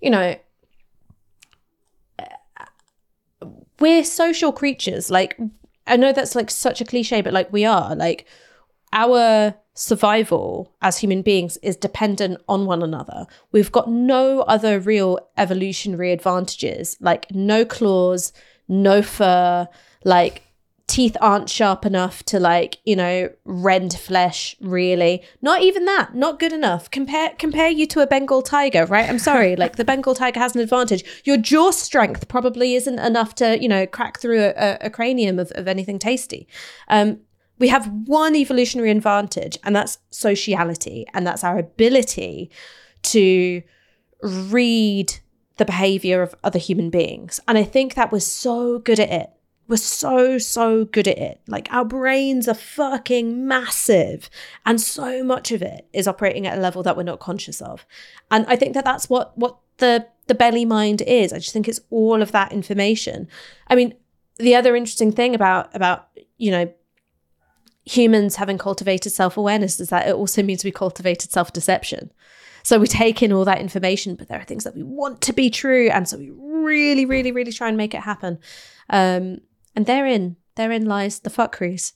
we're social creatures. Like, I know that's like such a cliche, but like we are, like our survival as human beings is dependent on one another. We've got no other real evolutionary advantages, like no claws, no fur, like teeth aren't sharp enough to like, rend flesh, really. Not even that, not good enough. Compare you to a Bengal tiger, right? I'm sorry, like the Bengal tiger has an advantage. Your jaw strength probably isn't enough to, crack through a cranium of anything tasty. We have one evolutionary advantage, and that's sociality, and that's our ability to read the behavior of other human beings. And I think that we're so good at it. We're so good at it. Like our brains are fucking massive, and so much of it is operating at a level that we're not conscious of. And I think that that's what the belly mind is. I just think it's all of that information. I mean, the other interesting thing about humans having cultivated self-awareness is that it also means we cultivated self-deception. So we take in all that information, but there are things that we want to be true. And so we really, really, really try and make it happen. And therein lies the fuckeries.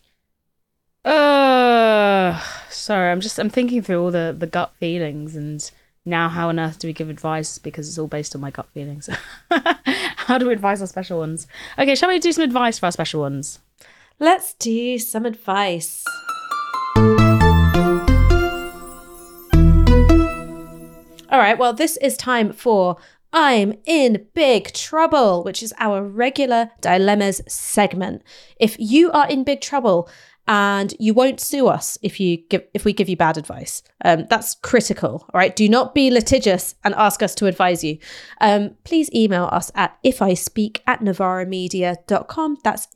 Sorry, I'm thinking through all the gut feelings, and now how on earth do we give advice, because it's all based on my gut feelings. How do we advise our special ones? Okay, shall we do some advice for our special ones? Let's do some advice. All right, well, this is time for I'm in Big Trouble, which is our regular dilemmas segment. If you are in big trouble and you won't sue us if we give you bad advice, that's critical. All right, do not be litigious and ask us to advise you. Please email us at ifispeak@novaramedia.com. That's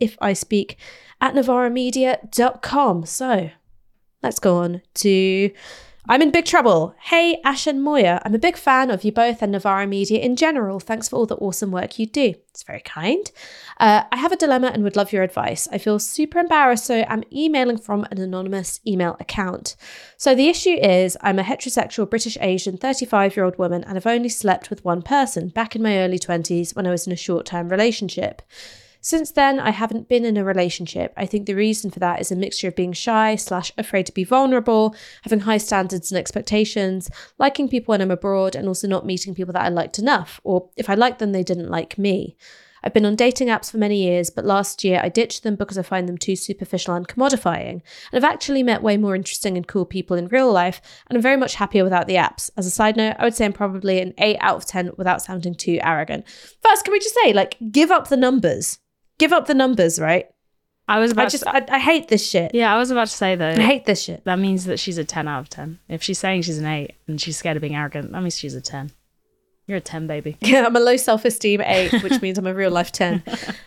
ifispeak@novaramedia.com. So let's go on to I'm in big trouble. Hey, Ash and Moya, I'm a big fan of you both and Novara Media in general. Thanks for all the awesome work you do. It's very kind. I have a dilemma and would love your advice. I feel super embarrassed, so I'm emailing from an anonymous email account. So the issue is I'm a heterosexual British Asian 35-year-old woman and I've only slept with one person back in my early 20s when I was in a short-term relationship. Since then, I haven't been in a relationship. I think the reason for that is a mixture of being shy / afraid to be vulnerable, having high standards and expectations, liking people when I'm abroad, and also not meeting people that I liked enough, or if I liked them, they didn't like me. I've been on dating apps for many years, but last year I ditched them because I find them too superficial and commodifying. And I've actually met way more interesting and cool people in real life, and I'm very much happier without the apps. As a side note, I would say I'm probably an 8 out of 10 without sounding too arrogant. First, can we just say, give up the numbers? Give up the numbers, right? I hate this shit. Yeah, I was about to say, though. I hate this shit. That means that she's a 10 out of 10. If she's saying she's an 8 and she's scared of being arrogant, that means she's a 10. You're a 10, baby. Yeah, I'm a low self-esteem 8, which means I'm a real life 10.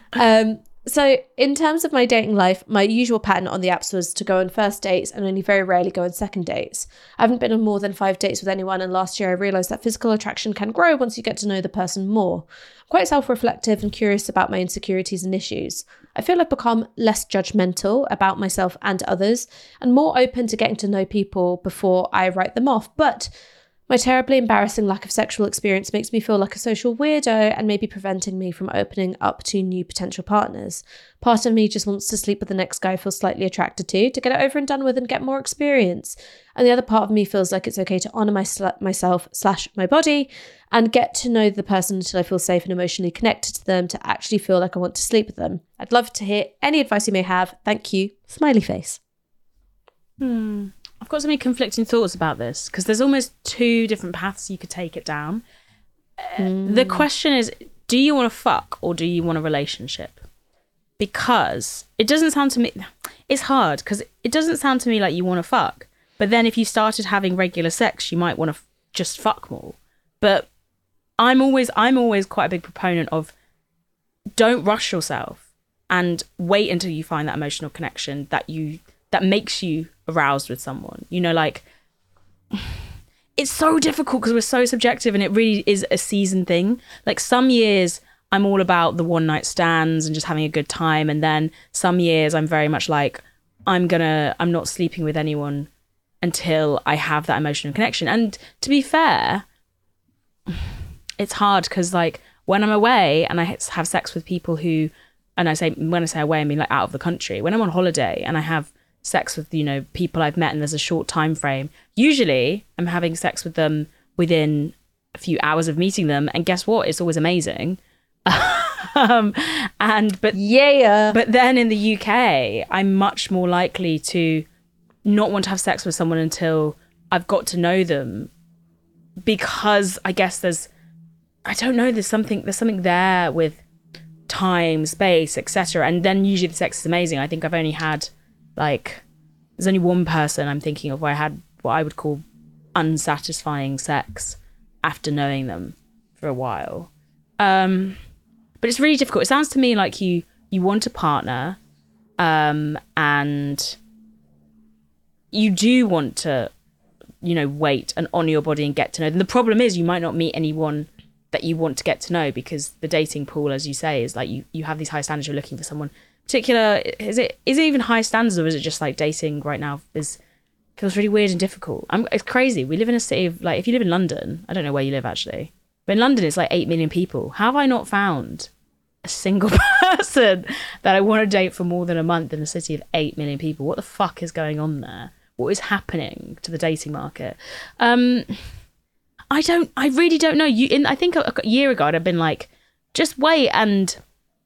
So in terms of my dating life, my usual pattern on the apps was to go on first dates and only very rarely go on second dates. I haven't been on more than 5 dates with anyone, and last year I realised that physical attraction can grow once you get to know the person more. I'm quite self-reflective and curious about my insecurities and issues. I feel I've become less judgmental about myself and others, and more open to getting to know people before I write them off, but my terribly embarrassing lack of sexual experience makes me feel like a social weirdo and may be preventing me from opening up to new potential partners. Part of me just wants to sleep with the next guy I feel slightly attracted to get it over and done with and get more experience. And the other part of me feels like it's okay to honour myself / my body and get to know the person until I feel safe and emotionally connected to them to actually feel like I want to sleep with them. I'd love to hear any advice you may have. Thank you. Smiley face. I've got so many conflicting thoughts about this because there's almost 2 different paths you could take it down. The question is, do you want to fuck or do you want a relationship? Because it doesn't sound to me, it's hard because it doesn't sound to me like you want to fuck. But then if you started having regular sex, you might want to just fuck more. But I'm always quite a big proponent of don't rush yourself and wait until you find that emotional connection that makes you aroused with someone. It's so difficult because we're so subjective and it really is a season thing. Some years I'm all about the one night stands and just having a good time, and then some years I'm very much like I'm not sleeping with anyone until I have that emotional connection. And to be fair, it's hard because when I'm away and I have sex with people who, and when I say away, I mean out of the country. When I'm on holiday and I have sex with people I've met and there's a short time frame, usually I'm having sex with them within a few hours of meeting them, and guess what, it's always amazing. But then in the UK I'm much more likely to not want to have sex with someone until I've got to know them, because I guess there's something there with time, space, etc. And then usually the sex is amazing. I think I've only had there's only one person I'm thinking of where I had what I would call unsatisfying sex after knowing them for a while. But it's really difficult. It sounds to me like you want a partner, and you do want to, wait and honour your body and get to know them. The problem is you might not meet anyone that you want to get to know, because the dating pool, as you say, is like you have these high standards. You're looking for someone particular. Is it even high standards, or is it just like dating right now feels really weird and difficult? It's crazy. We live in a city of, like, if you live in London, I don't know where you live actually, but in London it's like 8 million people. How have I not found a single person that I want to date for more than a month in a city of 8 million people? What the fuck is going on there? What is happening to the dating market? I really don't know. I think a year ago I'd have been like, just wait and,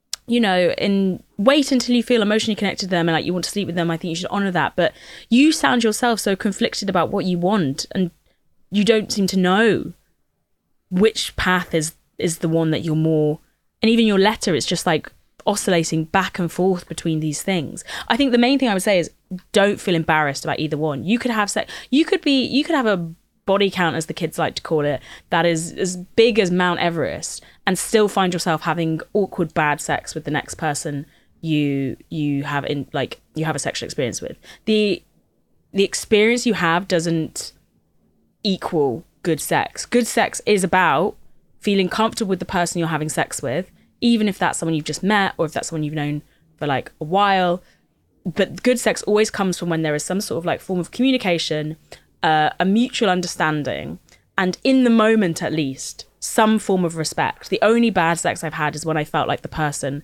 wait until you feel emotionally connected to them and like you want to sleep with them. I think you should honor that. But you sound yourself so conflicted about what you want, and you don't seem to know which path is the one that you're more. And even your letter, it's just like oscillating back and forth between these things. I think the main thing I would say is don't feel embarrassed about either one. You could have sex. You could have a body count, as the kids like to call it, that is as big as Mount Everest, and still find yourself having awkward bad sex with the next person you have a sexual experience with. The experience you have doesn't equal good sex. Good sex is about feeling comfortable with the person you're having sex with, even if that's someone you've just met or if that's someone you've known for like a while. But good sex always comes from when there is some sort of like form of communication, a mutual understanding, and in the moment at least some form of respect. The only bad sex I've had is when I felt like the person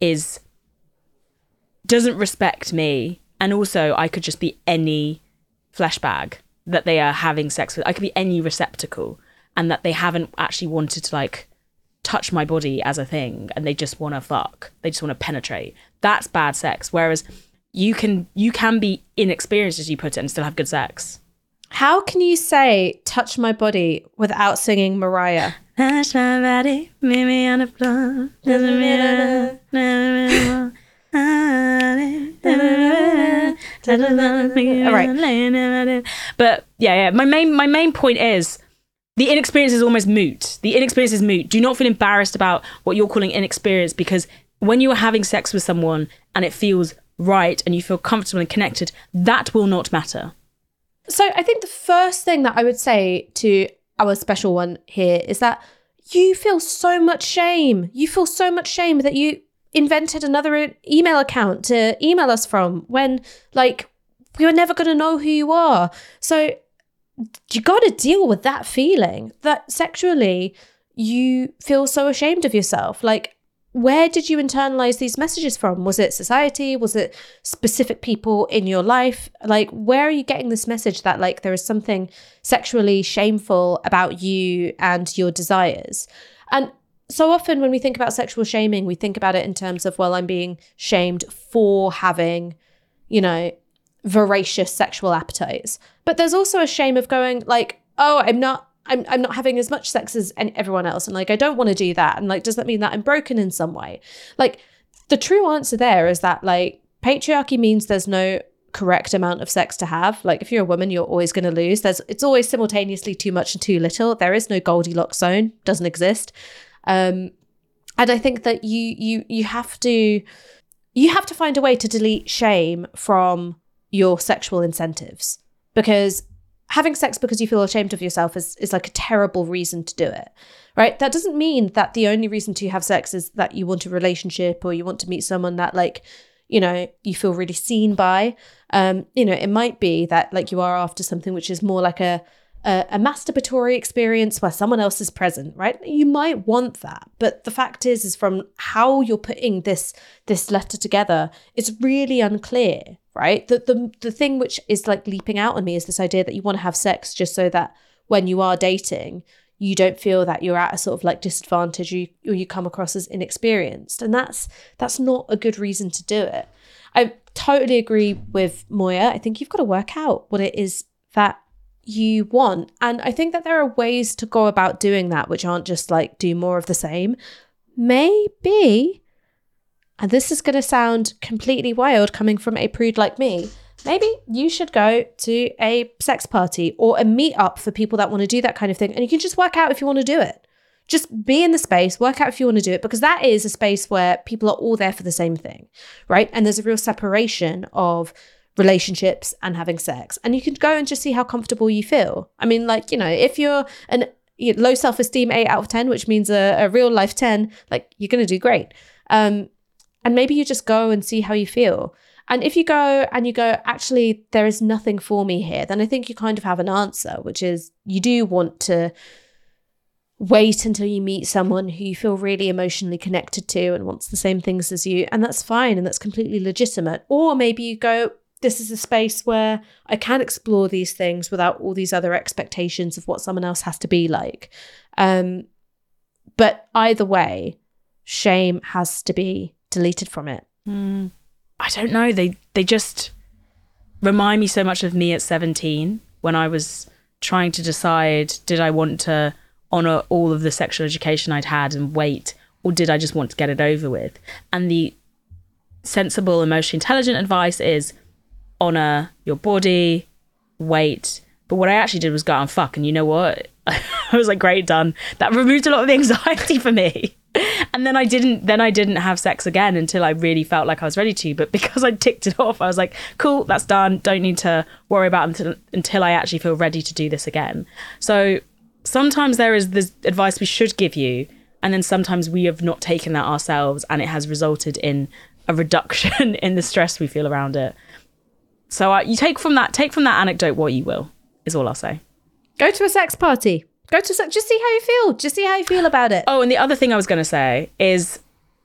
doesn't respect me, and also I could just be any flesh bag that they are having sex with. I could be any receptacle, and that they haven't actually wanted to like touch my body as a thing, and they just want to fuck. They just want to penetrate. That's bad sex. Whereas you can be inexperienced, as you put it, and still have good sex. How can you say touch my body without singing Mariah? Touch my body, meet me on the floor. All right. But yeah. My main point is the inexperience is almost moot. The inexperience is moot. Do not feel embarrassed about what you're calling inexperience, because when you are having sex with someone and it feels right and you feel comfortable and connected, that will not matter. So I think the first thing that I would say to our special one here is that you feel so much shame. You feel so much shame that you invented another email account to email us from when, like, we were never going to know who you are. So you got to deal with that feeling that sexually you feel so ashamed of yourself. Like, where did you internalize these messages from? Was it society? Was it specific people in your life? Like, where are you getting this message that like there is something sexually shameful about you and your desires? And so often when we think about sexual shaming, we think about it in terms of, well, I'm being shamed for having, voracious sexual appetites. But there's also a shame of going like, oh, I'm not having as much sex as everyone else, and like I don't want to do that, and like does that mean that I'm broken in some way? Like, the true answer there is that like patriarchy means there's no correct amount of sex to have. Like, if you're a woman, you're always going to lose. It's always simultaneously too much and too little. There is no Goldilocks zone, doesn't exist. And I think that you have to find a way to delete shame from your sexual incentives, because having sex because you feel ashamed of yourself is like a terrible reason to do it, right? That doesn't mean that the only reason to have sex is that you want a relationship or you want to meet someone that like, you feel really seen by. It might be that like you are after something which is more like a masturbatory experience where someone else is present, right? You might want that. But the fact is from how you're putting this letter together, it's really unclear, right? The thing which is like leaping out on me is this idea that you want to have sex just so that when you are dating, you don't feel that you're at a sort of like disadvantage or you come across as inexperienced. And that's not a good reason to do it. I totally agree with Moya. I think you've got to work out what it is that you want. And I think that there are ways to go about doing that which aren't just like do more of the same. Maybe, and this is going to sound completely wild coming from a prude like me, maybe you should go to a sex party or a meetup for people that want to do that kind of thing, and you can just work out if you want to do it. Just be in the space, work out if you want to do it, because that is a space where people are all there for the same thing, right? And there's a real separation of relationships and having sex, and you can go and just see how comfortable you feel. I mean, like, if you're low self-esteem 8 out of 10, which means a real life 10, like you're going to do great. And maybe you just go and see how you feel. And if you go and you go, actually, there is nothing for me here, then I think you kind of have an answer, which is you do want to wait until you meet someone who you feel really emotionally connected to and wants the same things as you. And that's fine. And that's completely legitimate. Or maybe you go, this is a space where I can explore these things without all these other expectations of what someone else has to be like. But either way, shame has to be deleted from it. I don't know. They just remind me so much of me at 17 when I was trying to decide, did I want to honour all of the sexual education I'd had and wait, or did I just want to get it over with? And the sensible, emotionally intelligent advice is honour your body, wait. But what I actually did was go out and fuck, and you know what? I was like, great, done. That removed a lot of the anxiety for me. And then I didn't have sex again until I really felt like I was ready to. But because I ticked it off, I was like, cool, that's done. Don't need to worry about it until I actually feel ready to do this again. So sometimes there is this advice we should give you, and then sometimes we have not taken that ourselves, and it has resulted in a reduction in the stress we feel around it. So you take from that anecdote what you will, is all I'll say. Go to a sex party. Just see how you feel. Just see how you feel about it. Oh, and the other thing I was going to say is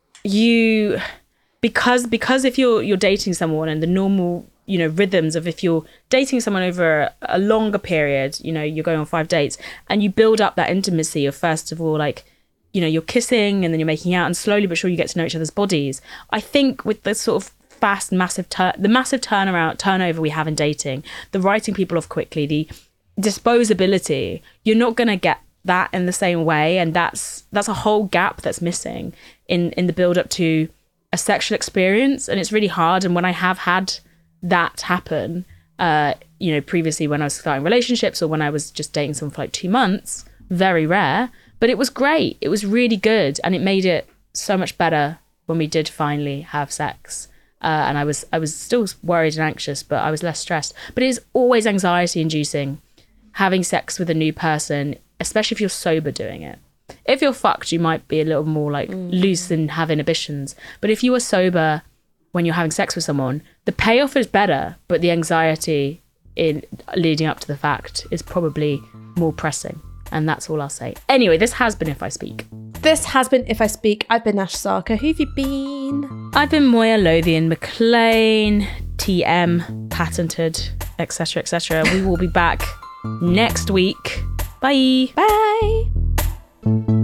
because if you're dating someone and the normal, rhythms of if you're dating someone over a longer period, you're going on 5 dates and you build up that intimacy of, first of all, like, you're kissing and then you're making out, and slowly but surely you get to know each other's bodies. I think with the sort of fast, massive turnover we have in dating, the writing people off quickly, the disposability, you're not going to get that in the same way, and that's a whole gap that's missing in the build up to a sexual experience. And it's really hard. And when I have had that happen, previously when I was starting relationships or when I was just dating someone for like 2 months, very rare, but it was great. It was really good, and it made it so much better when we did finally have sex. And I was still worried and anxious, but I was less stressed. But it is always anxiety inducing having sex with a new person, especially if you're sober doing it. If you're fucked, you might be a little more like loose and have inhibitions. But if you are sober when you're having sex with someone, the payoff is better, but the anxiety in leading up to the fact is probably more pressing. And that's all I'll say. Anyway, this has been If I Speak. This has been If I Speak. I've been Ash Sarkar. Who have you been? I've been Moya Lothian McLean, TM, patented, etc., etc. We will be back next week. Bye. Bye.